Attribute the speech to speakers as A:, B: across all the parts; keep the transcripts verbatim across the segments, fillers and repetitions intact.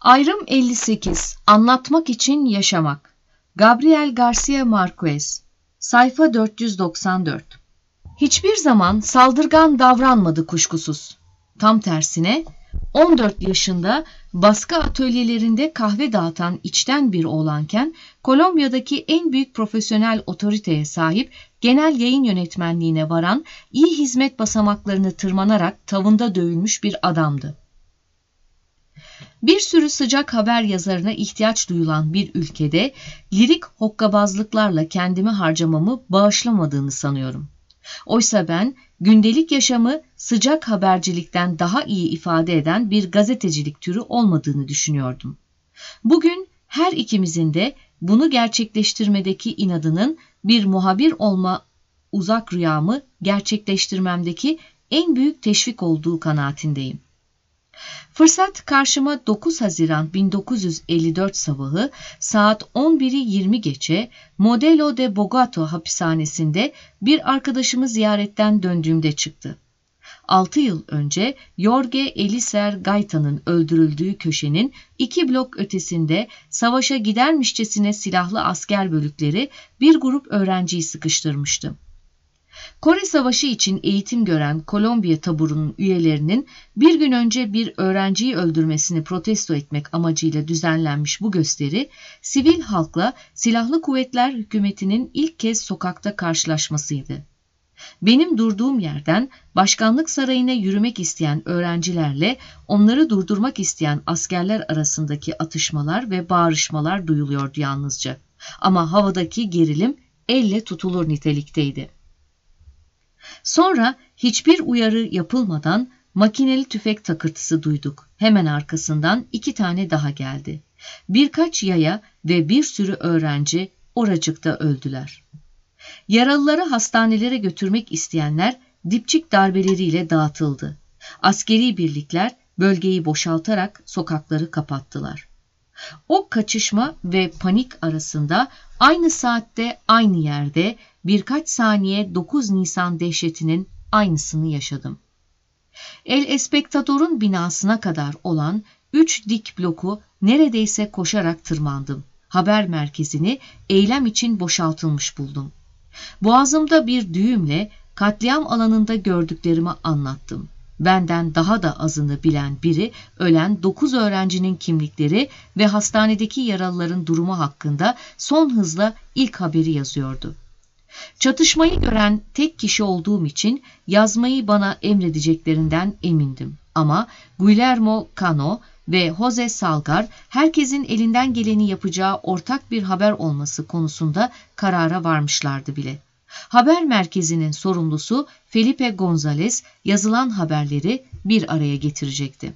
A: Ayrım elli sekiz. Anlatmak için yaşamak. Gabriel Garcia Marquez. Sayfa dört yüz doksan dört. Hiçbir zaman saldırgan davranmadı kuşkusuz. Tam tersine on dört yaşında baskı atölyelerinde kahve dağıtan içten bir oğlanken Kolombiya'daki en büyük profesyonel otoriteye sahip genel yayın yönetmenliğine varan iyi hizmet basamaklarını tırmanarak tavında dövülmüş bir adamdı. Bir sürü sıcak haber yazarına ihtiyaç duyulan bir ülkede lirik hokkabazlıklarla kendimi harcamamı bağışlamadığını sanıyorum. Oysa ben gündelik yaşamı sıcak habercilikten daha iyi ifade eden bir gazetecilik türü olmadığını düşünüyordum. Bugün her ikimizin de bunu gerçekleştirmedeki inadının bir muhabir olma uzak rüyamı gerçekleştirmemdeki en büyük teşvik olduğu kanaatindeyim. Fırsat karşıma dokuz Haziran bin dokuz yüz elli dört sabahı saat on biri yirmi geçe Modelo de Bogotá hapishanesinde bir arkadaşımı ziyaretten döndüğümde çıktı. Altı yıl önce Jorge Eliezer Gaita'nın öldürüldüğü köşenin iki blok ötesinde savaşa gidermişçesine silahlı asker bölükleri bir grup öğrenciyi sıkıştırmıştı. Kore Savaşı için eğitim gören Kolombiya taburunun üyelerinin bir gün önce bir öğrenciyi öldürmesini protesto etmek amacıyla düzenlenmiş bu gösteri, sivil halkla silahlı kuvvetler hükümetinin ilk kez sokakta karşılaşmasıydı. Benim durduğum yerden başkanlık sarayına yürümek isteyen öğrencilerle onları durdurmak isteyen askerler arasındaki atışmalar ve bağırışmalar duyuluyordu yalnızca. Ama havadaki gerilim elle tutulur nitelikteydi. Sonra hiçbir uyarı yapılmadan makineli tüfek takırtısı duyduk. Hemen arkasından iki tane daha geldi. Birkaç yaya ve bir sürü öğrenci oracıkta öldüler. Yaralıları hastanelere götürmek isteyenler dipçik darbeleriyle dağıtıldı. Askeri birlikler bölgeyi boşaltarak sokakları kapattılar. O kaçışma ve panik arasında aynı saatte aynı yerde birkaç saniye dokuz Nisan dehşetinin aynısını yaşadım. El Espectador'un binasına kadar olan üç dik bloku neredeyse koşarak tırmandım. Haber merkezini eylem için boşaltılmış buldum. Boğazımda bir düğümle katliam alanında gördüklerimi anlattım. Benden daha da azını bilen biri ölen dokuz öğrencinin kimlikleri ve hastanedeki yaralıların durumu hakkında son hızla ilk haberi yazıyordu. Çatışmayı gören tek kişi olduğum için yazmayı bana emredeceklerinden emindim. Ama Guillermo Cano ve Jose Salgar herkesin elinden geleni yapacağı ortak bir haber olması konusunda karara varmışlardı bile. Haber merkezinin sorumlusu Felipe González yazılan haberleri bir araya getirecekti.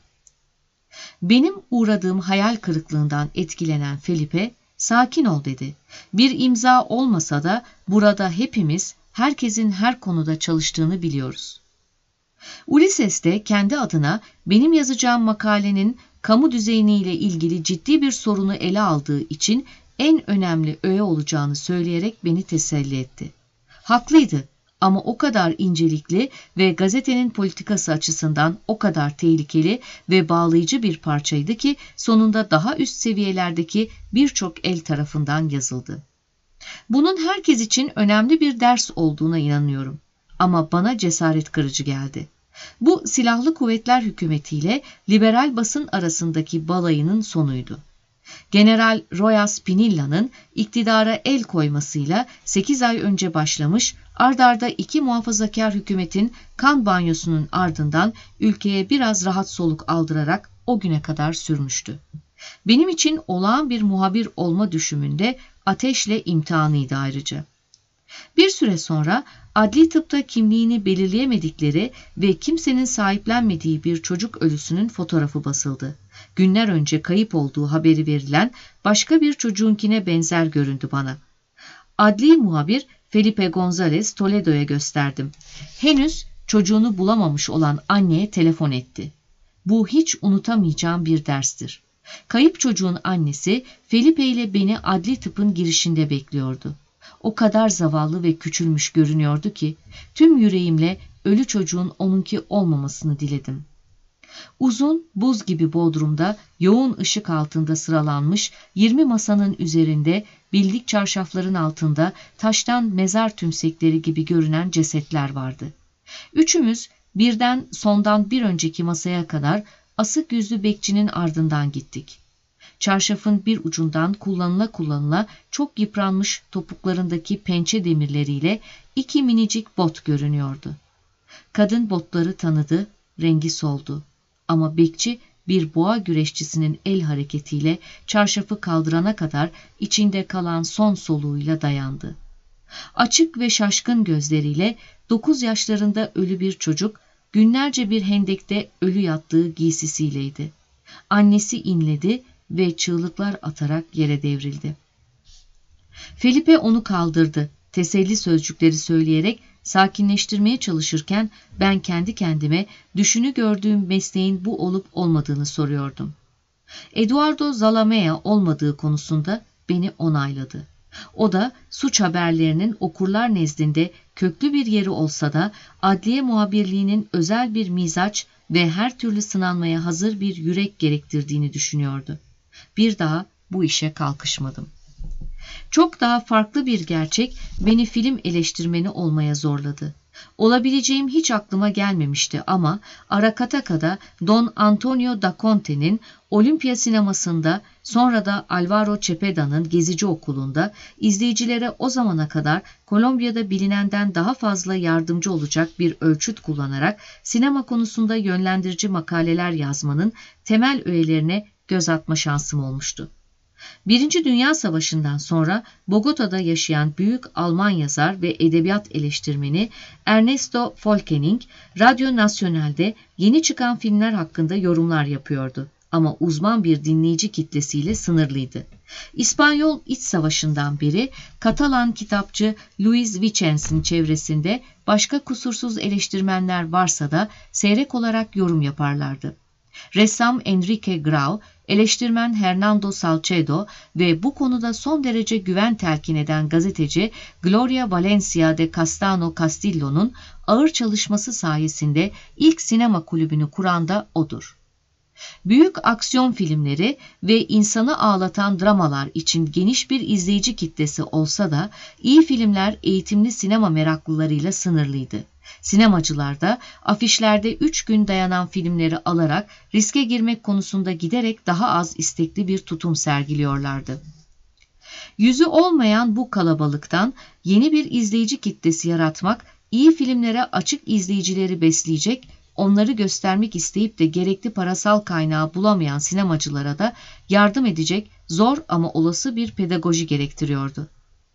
A: Benim uğradığım hayal kırıklığından etkilenen Felipe, "Sakin ol," dedi. "Bir imza olmasa da burada hepimiz herkesin her konuda çalıştığını biliyoruz." Ulysses de kendi adına benim yazacağım makalenin kamu düzeniyle ilgili ciddi bir sorunu ele aldığı için en önemli öğe olacağını söyleyerek beni teselli etti. Haklıydı ama o kadar incelikli ve gazetenin politikası açısından o kadar tehlikeli ve bağlayıcı bir parçaydı ki sonunda daha üst seviyelerdeki birçok el tarafından yazıldı. Bunun herkes için önemli bir ders olduğuna inanıyorum ama bana cesaret kırıcı geldi. Bu silahlı kuvvetler hükümetiyle liberal basın arasındaki balayının sonuydu. General Rojas Pinilla'nın iktidara el koymasıyla sekiz ay önce başlamış, ard arda iki muhafazakar hükümetin kan banyosunun ardından ülkeye biraz rahat soluk aldırarak o güne kadar sürmüştü. Benim için olağan bir muhabir olma düşümünde ateşle imtihanıydı ayrıca. Bir süre sonra adli tıpta kimliğini belirleyemedikleri ve kimsenin sahiplenmediği bir çocuk ölüsünün fotoğrafı basıldı. Günler önce kayıp olduğu haberi verilen başka bir çocuğunkine benzer göründü bana. Adli muhabir Felipe González Toledo'ya gösterdim. Henüz çocuğunu bulamamış olan anneye telefon etti. Bu hiç unutamayacağım bir derstir. Kayıp çocuğun annesi Felipe ile beni adli tıpın girişinde bekliyordu. O kadar zavallı ve küçülmüş görünüyordu ki tüm yüreğimle ölü çocuğun onunki olmamasını diledim. Uzun, buz gibi bodrumda yoğun ışık altında sıralanmış yirmi masanın üzerinde bildik çarşafların altında taştan mezar tümsekleri gibi görünen cesetler vardı. Üçümüz birden sondan bir önceki masaya kadar asık yüzlü bekçinin ardından gittik. Çarşafın bir ucundan kullanıla kullanıla çok yıpranmış topuklarındaki pençe demirleriyle iki minicik bot görünüyordu. Kadın botları tanıdı, rengi soldu. Ama bekçi bir boğa güreşçisinin el hareketiyle çarşafı kaldırana kadar içinde kalan son soluğuyla dayandı. Açık ve şaşkın gözleriyle dokuz yaşlarında ölü bir çocuk, günlerce bir hendekte ölü yattığı giysisiyleydi. Annesi inledi ve çığlıklar atarak yere devrildi. Felipe onu kaldırdı, teselli sözcükleri söyleyerek sakinleştirmeye çalışırken ben kendi kendime düşünü gördüğüm mesleğin bu olup olmadığını soruyordum. Eduardo Zalamea olmadığı konusunda beni onayladı. O da suç haberlerinin okurlar nezdinde köklü bir yeri olsa da adliye muhabirliğinin özel bir mizaç ve her türlü sınanmaya hazır bir yürek gerektirdiğini düşünüyordu. Bir daha bu işe kalkışmadım. Çok daha farklı bir gerçek beni film eleştirmeni olmaya zorladı. Olabileceğim hiç aklıma gelmemişti ama Aracataka'da Don Antonio da Conte'nin Olympia sinemasında sonra da Alvaro Cepeda'nın Gezici Okulu'nda izleyicilere o zamana kadar Kolombiya'da bilinenden daha fazla yardımcı olacak bir ölçüt kullanarak sinema konusunda yönlendirici makaleler yazmanın temel öğelerine göz atma şansım olmuştu. Birinci Dünya Savaşı'ndan sonra Bogota'da yaşayan büyük Alman yazar ve edebiyat eleştirmeni Ernesto Folkening, Radyo Nacional'de yeni çıkan filmler hakkında yorumlar yapıyordu ama uzman bir dinleyici kitlesiyle sınırlıydı. İspanyol İç Savaşı'ndan beri Katalan kitapçı Luis Vicens'in çevresinde başka kusursuz eleştirmenler varsa da seyrek olarak yorum yaparlardı. Ressam Enrique Grau, eleştirmen Hernando Salcedo ve bu konuda son derece güven telkin eden gazeteci Gloria Valencia de Castano Castillo'nun ağır çalışması sayesinde ilk sinema kulübünü kuran da odur. Büyük aksiyon filmleri ve insanı ağlatan dramalar için geniş bir izleyici kitlesi olsa da iyi filmler eğitimli sinema meraklılarıyla sınırlıydı. Sinemacılar da afişlerde üç gün dayanan filmleri alarak riske girmek konusunda giderek daha az istekli bir tutum sergiliyorlardı. Yüzü olmayan bu kalabalıktan yeni bir izleyici kitlesi yaratmak, iyi filmlere açık izleyicileri besleyecek, onları göstermek isteyip de gerekli parasal kaynağı bulamayan sinemacılara da yardım edecek zor ama olası bir pedagoji gerektiriyordu.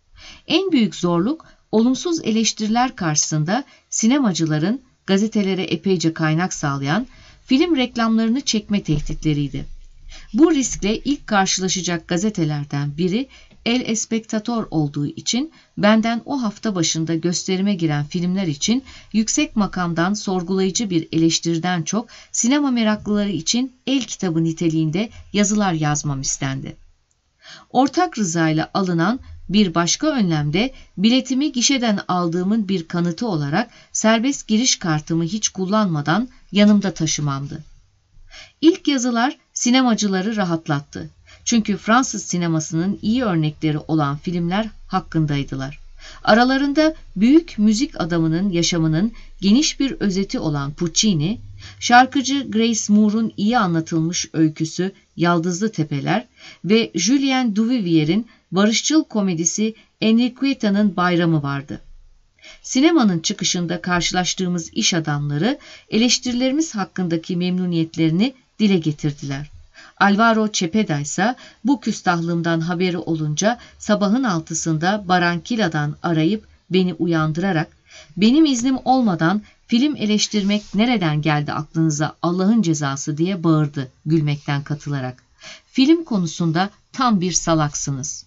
A: En büyük zorluk, olumsuz eleştiriler karşısında sinemacıların gazetelere epeyce kaynak sağlayan film reklamlarını çekme tehditleriydi. Bu riskle ilk karşılaşacak gazetelerden biri El Espectador olduğu için benden o hafta başında gösterime giren filmler için yüksek makamdan sorgulayıcı bir eleştiriden çok sinema meraklıları için el kitabı niteliğinde yazılar yazmam istendi. Ortak rızayla alınan bir başka önlemde biletimi gişeden aldığımın bir kanıtı olarak serbest giriş kartımı hiç kullanmadan yanımda taşımamdı. İlk yazılar sinemacıları rahatlattı. Çünkü Fransız sinemasının iyi örnekleri olan filmler hakkındaydılar. Aralarında büyük müzik adamının yaşamının geniş bir özeti olan Puccini, şarkıcı Grace Moore'un iyi anlatılmış öyküsü Yaldızlı Tepeler ve Julien Duvivier'in barışçıl komedisi Enriqueta'nın Bayramı vardı. Sinemanın çıkışında karşılaştığımız iş adamları eleştirilerimiz hakkındaki memnuniyetlerini dile getirdiler. Alvaro Cepeda ise bu küstahlığımdan haberi olunca sabahın altısında Barranquilla'dan arayıp beni uyandırarak "Benim iznim olmadan film eleştirmek nereden geldi aklınıza Allah'ın cezası?" diye bağırdı gülmekten katılarak. "Film konusunda tam bir salaksınız."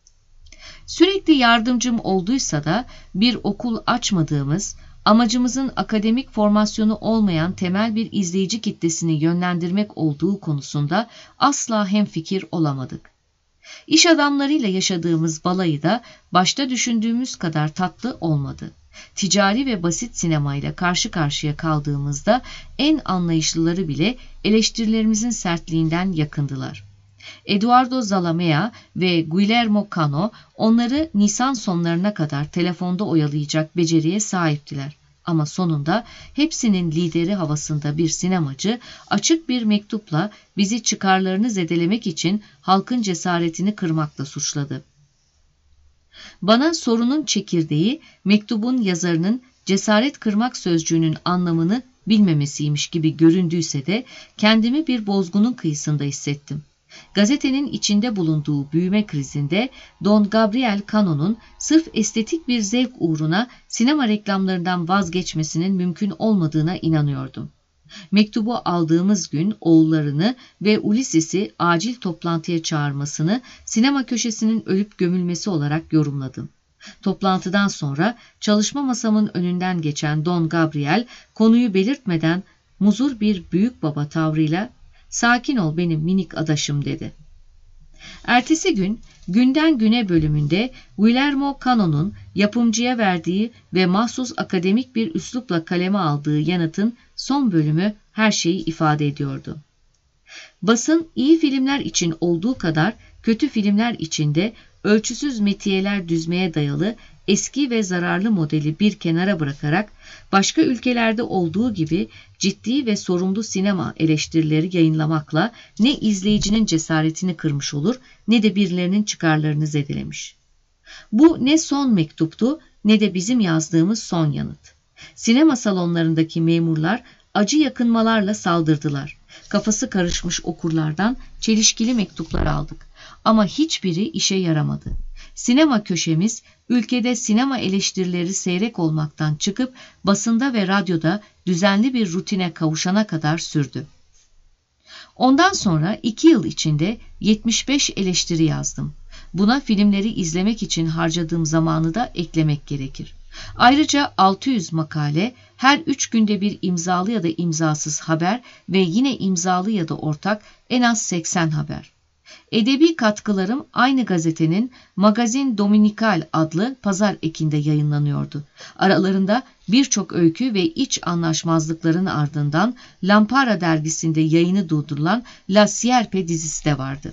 A: Sürekli yardımcım olduysa da bir okul açmadığımız, amacımızın akademik formasyonu olmayan temel bir izleyici kitlesini yönlendirmek olduğu konusunda asla hemfikir olamadık. İş adamlarıyla yaşadığımız balayı da başta düşündüğümüz kadar tatlı olmadı. Ticari ve basit sinemayla karşı karşıya kaldığımızda en anlayışlıları bile eleştirilerimizin sertliğinden yakındılar. Eduardo Zalamea ve Guillermo Cano onları Nisan sonlarına kadar telefonda oyalayacak beceriye sahiptiler. Ama sonunda hepsinin lideri havasında bir sinemacı açık bir mektupla bizi çıkarlarını zedelemek için halkın cesaretini kırmakla suçladı. Bana sorunun çekirdeği mektubun yazarının cesaret kırmak sözcüğünün anlamını bilmemesiymiş gibi göründüyse de kendimi bir bozgunun kıyısında hissettim. Gazetenin içinde bulunduğu büyüme krizinde Don Gabriel Cano'nun sırf estetik bir zevk uğruna sinema reklamlarından vazgeçmesinin mümkün olmadığına inanıyordum. Mektubu aldığımız gün oğullarını ve Ulysses'i acil toplantıya çağırmasını sinema köşesinin ölüp gömülmesi olarak yorumladım. Toplantıdan sonra çalışma masamın önünden geçen Don Gabriel konuyu belirtmeden muzur bir büyük baba tavrıyla "Sakin ol benim minik adaşım" dedi. Ertesi gün Günden Güne bölümünde Guillermo Cano'nun yapımcıya verdiği ve mahsus akademik bir üslupla kaleme aldığı yanıtın son bölümü her şeyi ifade ediyordu. Basın iyi filmler için olduğu kadar kötü filmler için de ölçüsüz metiyeler düzmeye dayalı eski ve zararlı modeli bir kenara bırakarak başka ülkelerde olduğu gibi ciddi ve sorumlu sinema eleştirileri yayınlamakla ne izleyicinin cesaretini kırmış olur ne de birilerinin çıkarlarını zedelemiş. Bu ne son mektuptu ne de bizim yazdığımız son yanıt. Sinema salonlarındaki memurlar acı yakınmalarla saldırdılar. Kafası karışmış okurlardan çelişkili mektuplar aldık. Ama hiçbiri işe yaramadı. Sinema köşemiz ülkede sinema eleştirileri seyrek olmaktan çıkıp basında ve radyoda düzenli bir rutine kavuşana kadar sürdü. Ondan sonra iki yıl içinde yetmiş beş eleştiri yazdım. Buna filmleri izlemek için harcadığım zamanı da eklemek gerekir. Ayrıca altı yüz makale, her üç günde bir imzalı ya da imzasız haber ve yine imzalı ya da ortak en az seksen haber. Edebi katkılarım aynı gazetenin Magazin Dominical adlı pazar ekinde yayınlanıyordu. Aralarında birçok öykü ve iç anlaşmazlıkların ardından Lampara dergisinde yayını durdurulan La Sierpe dizisi de vardı.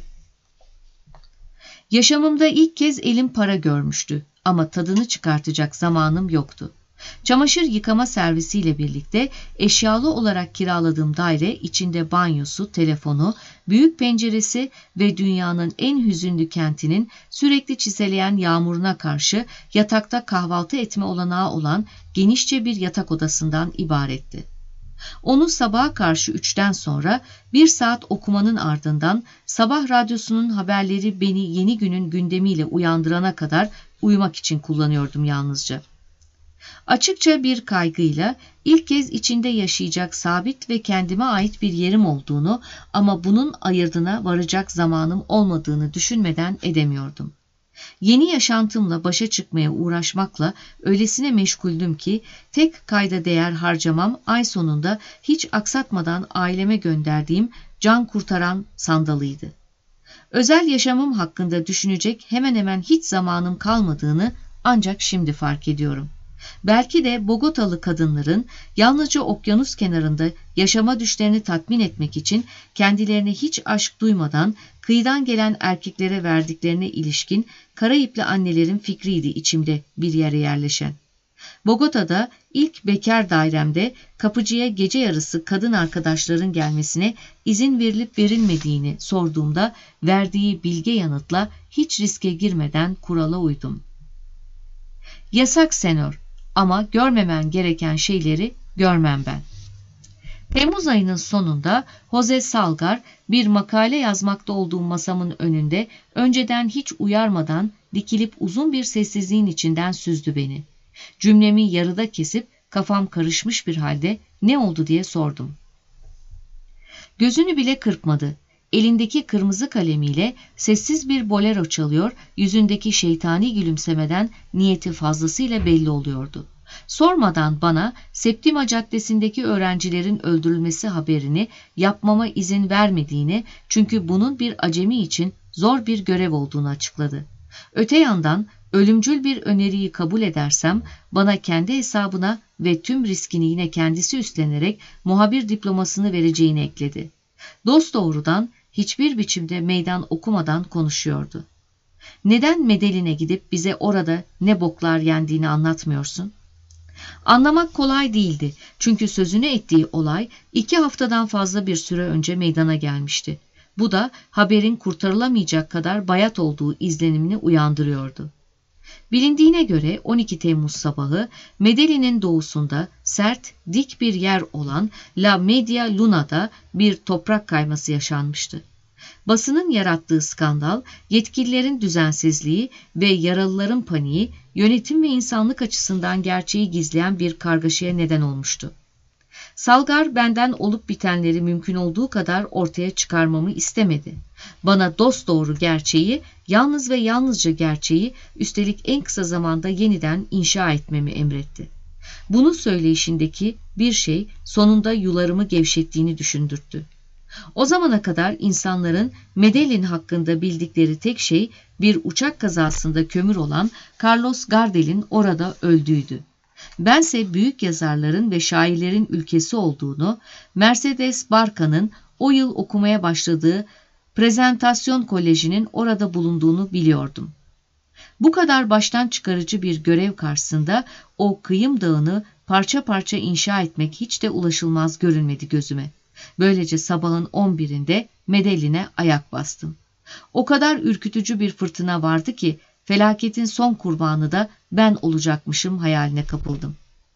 A: Yaşamımda ilk kez elim para görmüştü ama tadını çıkartacak zamanım yoktu. Çamaşır yıkama servisiyle birlikte eşyalı olarak kiraladığım daire içinde banyosu, telefonu, büyük penceresi ve dünyanın en hüzünlü kentinin sürekli çiseleyen yağmuruna karşı yatakta kahvaltı etme olanağı olan genişçe bir yatak odasından ibaretti. Onu sabaha karşı üçten sonra bir saat okumanın ardından sabah radyosunun haberleri beni yeni günün gündemiyle uyandırana kadar uyumak için kullanıyordum yalnızca. Açıkça bir kaygıyla ilk kez içinde yaşayacak sabit ve kendime ait bir yerim olduğunu ama bunun ayırdına varacak zamanım olmadığını düşünmeden edemiyordum. Yeni yaşantımla başa çıkmaya uğraşmakla öylesine meşguldüm ki tek kayda değer harcamam ay sonunda hiç aksatmadan aileme gönderdiğim can kurtaran sandalıydı. Özel yaşamım hakkında düşünecek hemen hemen hiç zamanım kalmadığını ancak şimdi fark ediyorum. Belki de Bogotalı kadınların yalnızca okyanus kenarında yaşama düşlerini tatmin etmek için kendilerine hiç aşk duymadan kıyıdan gelen erkeklere verdiklerine ilişkin Karayipli annelerin fikriydi içimde bir yere yerleşen. Bogota'da ilk bekar dairemde kapıcıya gece yarısı kadın arkadaşların gelmesine izin verilip verilmediğini sorduğumda verdiği bilge yanıtla hiç riske girmeden kurala uydum. Yasak senor. Ama görmemen gereken şeyleri görmem ben. Temmuz ayının sonunda Jose Salgar bir makale yazmakta olduğum masamın önünde önceden hiç uyarmadan dikilip uzun bir sessizliğin içinden süzdü beni. Cümlemi yarıda kesip kafam karışmış bir halde ne oldu diye sordum. Gözünü bile kırpmadı. Elindeki kırmızı kalemiyle sessiz bir bolero çalıyor, yüzündeki şeytani gülümsemeden niyeti fazlasıyla belli oluyordu. Sormadan bana Septima Caddesi'ndeki öğrencilerin öldürülmesi haberini yapmama izin vermediğini, çünkü bunun bir acemi için zor bir görev olduğunu açıkladı. Öte yandan Ölümcül bir öneriyi kabul edersem bana kendi hesabına ve tüm riskini yine kendisi üstlenerek muhabir diplomasını vereceğini ekledi. Dosdoğrudan hiçbir biçimde meydan okumadan konuşuyordu. Neden Medellin'e gidip bize orada ne boklar yendiğini anlatmıyorsun? Anlamak kolay değildi çünkü sözünü ettiği olay iki haftadan fazla bir süre önce meydana gelmişti. Bu da haberin kurtarılamayacak kadar bayat olduğu izlenimini uyandırıyordu. Bilindiğine göre on iki Temmuz sabahı Medellín'in doğusunda sert, dik bir yer olan La Media Luna'da bir toprak kayması yaşanmıştı. Basının yarattığı skandal, yetkililerin düzensizliği ve yaralıların paniği, yönetim ve insanlık açısından gerçeği gizleyen bir kargaşaya neden olmuştu. Salgar benden olup bitenleri mümkün olduğu kadar ortaya çıkarmamı istemedi. Bana dosdoğru gerçeği, yalnız ve yalnızca gerçeği, üstelik en kısa zamanda yeniden inşa etmemi emretti. Bunu söyleyişindeki bir şey sonunda yularımı gevşettiğini düşündürttü. O zamana kadar insanların Medellin hakkında bildikleri tek şey bir uçak kazasında kömür olan Carlos Gardel'in orada öldüğüydü. Bense büyük yazarların ve şairlerin ülkesi olduğunu, Mercedes Barca'nın o yıl okumaya başladığı Prezentasyon Koleji'nin orada bulunduğunu biliyordum. Bu kadar baştan çıkarıcı bir görev karşısında o kıyım dağını parça parça inşa etmek hiç de ulaşılmaz görünmedi gözüme. Böylece sabahın on birinde Medellin'e ayak bastım. O kadar ürkütücü bir fırtına vardı ki felaketin son kurbanı da ben olacakmışım hayaline kapıldım.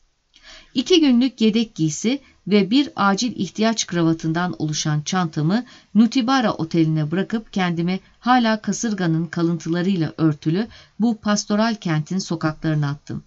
A: İki günlük yedek giysi ve bir acil ihtiyaç kravatından oluşan çantamı Nutibara Oteli'ne bırakıp kendimi hala kasırganın kalıntılarıyla örtülü bu pastoral kentin sokaklarına attım.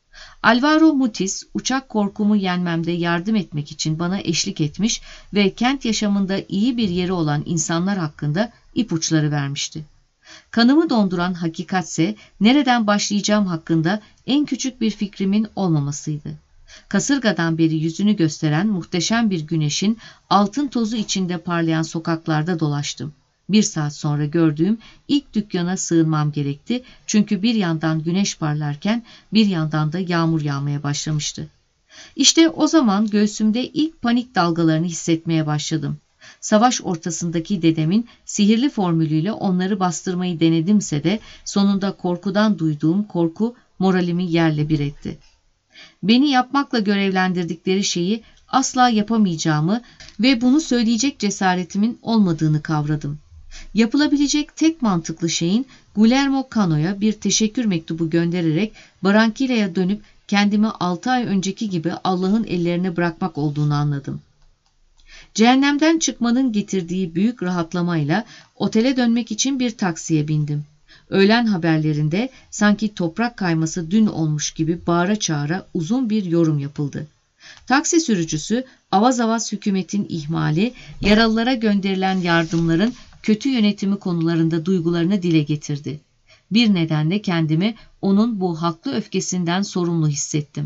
A: Alvaro Mutis uçak korkumu yenmemde yardım etmek için bana eşlik etmiş ve kent yaşamında iyi bir yeri olan insanlar hakkında ipuçları vermişti. Kanımı donduran hakikatse nereden başlayacağım hakkında en küçük bir fikrimin olmamasıydı. Kasırgadan beri yüzünü gösteren muhteşem bir güneşin altın tozu içinde parlayan sokaklarda dolaştım. Bir saat sonra gördüğüm ilk dükkana sığınmam gerekti çünkü bir yandan güneş parlarken bir yandan da yağmur yağmaya başlamıştı. İşte o zaman göğsümde ilk panik dalgalarını hissetmeye başladım. Savaş ortasındaki dedemin sihirli formülüyle onları bastırmayı denedimse de sonunda korkudan duyduğum korku moralimi yerle bir etti. Beni yapmakla görevlendirdikleri şeyi asla yapamayacağımı ve bunu söyleyecek cesaretimin olmadığını kavradım. Yapılabilecek tek mantıklı şeyin Guillermo Cano'ya bir teşekkür mektubu göndererek Barranquilla'ya dönüp kendimi altı ay önceki gibi Allah'ın ellerine bırakmak olduğunu anladım. Cehennemden çıkmanın getirdiği büyük rahatlamayla otele dönmek için bir taksiye bindim. Öğlen haberlerinde sanki toprak kayması dün olmuş gibi bağıra çağıra uzun bir yorum yapıldı. Taksi sürücüsü avaz avaz hükümetin ihmali, yaralılara gönderilen yardımların kötü yönetimi konularında duygularını dile getirdi. Bir nedenle kendimi onun bu haklı öfkesinden sorumlu hissettim.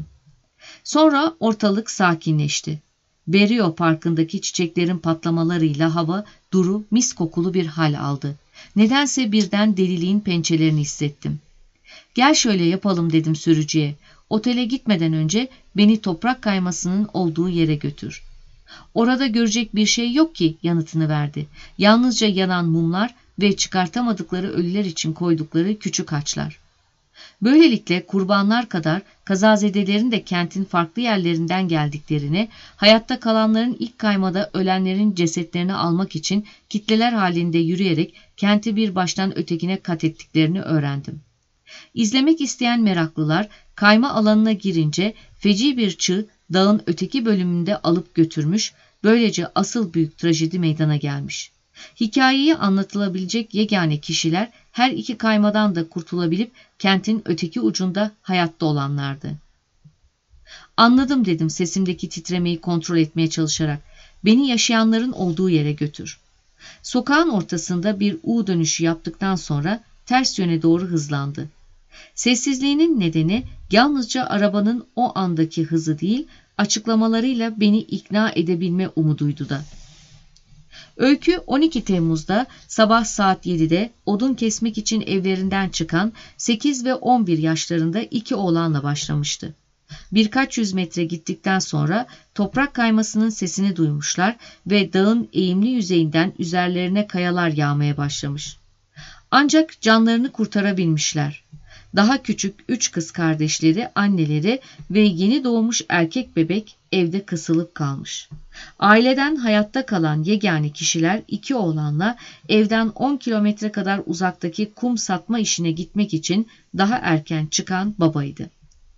A: Sonra ortalık sakinleşti. Berrio Parkı'ndaki çiçeklerin patlamalarıyla hava duru, mis kokulu bir hal aldı. Nedense birden deliliğin pençelerini hissettim. Gel şöyle yapalım dedim sürücüye. Otele gitmeden önce beni toprak kaymasının olduğu yere götür. Orada görecek bir şey yok ki yanıtını verdi. Yalnızca yanan mumlar ve çıkartamadıkları ölüler için koydukları küçük haçlar. Böylelikle kurbanlar kadar kazazedelerin de kentin farklı yerlerinden geldiklerini, hayatta kalanların ilk kaymada ölenlerin cesetlerini almak için kitleler halinde yürüyerek kenti bir baştan ötekine kat ettiklerini öğrendim. İzlemek isteyen meraklılar kayma alanına girince feci bir çığ dağın öteki bölümünde alıp götürmüş, böylece asıl büyük trajedi meydana gelmiş. Hikayeyi anlatılabilecek yegane kişiler her iki kaymadan da kurtulabilip kentin öteki ucunda hayatta olanlardı. Anladım dedim sesimdeki titremeyi kontrol etmeye çalışarak. Beni yaşayanların olduğu yere götür. Sokağın ortasında bir U dönüşü yaptıktan sonra ters yöne doğru hızlandı. Sessizliğinin nedeni yalnızca arabanın o andaki hızı değil, açıklamalarıyla beni ikna edebilme umuduydu da. Öykü on iki Temmuz'da sabah saat yedide odun kesmek için evlerinden çıkan sekiz ve on bir yaşlarında iki oğlanla başlamıştı. Birkaç yüz metre gittikten sonra toprak kaymasının sesini duymuşlar ve dağın eğimli yüzeyinden üzerlerine kayalar yağmaya başlamış. Ancak canlarını kurtarabilmişler. Daha küçük üç kız kardeşleri, anneleri ve yeni doğmuş erkek bebek evde kısılıp kalmış. Aileden hayatta kalan yegane kişiler iki oğlanla evden on kilometre kadar uzaktaki kum satma işine gitmek için daha erken çıkan babaydı.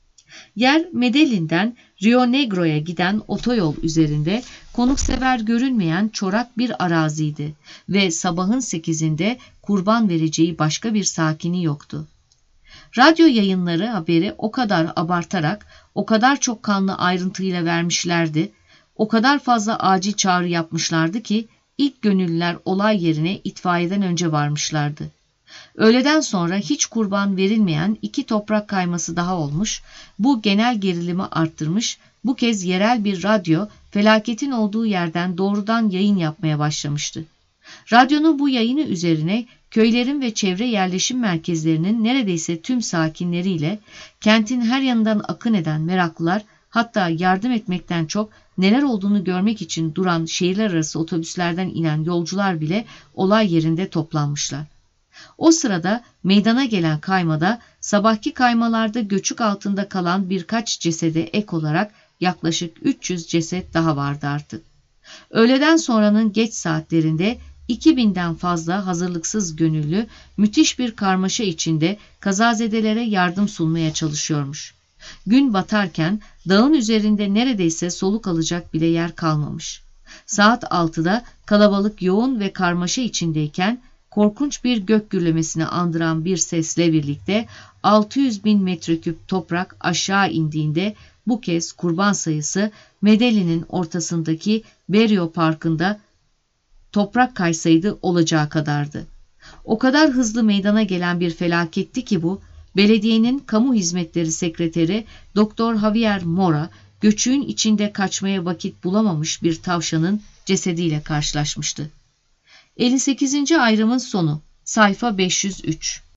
A: Yer Medellin'den Rio Negro'ya giden otoyol üzerinde konuksever görünmeyen çorak bir araziydi ve sabahın sekizinde kurban vereceği başka bir sakini yoktu. Radyo yayınları haberi o kadar abartarak, o kadar çok kanlı ayrıntıyla vermişlerdi, o kadar fazla acil çağrı yapmışlardı ki ilk gönüllüler olay yerine itfaiyeden önce varmışlardı. Öğleden sonra hiç kurban verilmeyen iki toprak kayması daha olmuş, bu genel gerilimi arttırmış, bu kez yerel bir radyo felaketin olduğu yerden doğrudan yayın yapmaya başlamıştı. Radyonun bu yayını üzerine köylerin ve çevre yerleşim merkezlerinin neredeyse tüm sakinleriyle kentin her yanından akın eden meraklılar, hatta yardım etmekten çok neler olduğunu görmek için duran şehirler arası otobüslerden inen yolcular bile olay yerinde toplanmışlar. O sırada meydana gelen kaymada sabahki kaymalarda göçük altında kalan birkaç cesede ek olarak yaklaşık üç yüz ceset daha vardı artık. Öğleden sonranın geç saatlerinde iki binden fazla hazırlıksız gönüllü müthiş bir karmaşa içinde kazazedelere yardım sunmaya çalışıyormuş. Gün batarken dağın üzerinde neredeyse soluk alacak bile yer kalmamış. Saat altıda kalabalık yoğun ve karmaşa içindeyken korkunç bir gök gürlemesini andıran bir sesle birlikte altı yüz bin metreküp toprak aşağı indiğinde bu kez kurban sayısı Medellin'in ortasındaki Berio Parkı'nda toprak kaysaydı olacağı kadardı. O kadar hızlı meydana gelen bir felaketti ki bu, belediyenin kamu hizmetleri sekreteri Doktor Javier Mora, göçüğün içinde kaçmaya vakit bulamamış bir tavşanın cesediyle karşılaşmıştı. elli sekizinci ayrımın sonu. Sayfa beş yüz üç.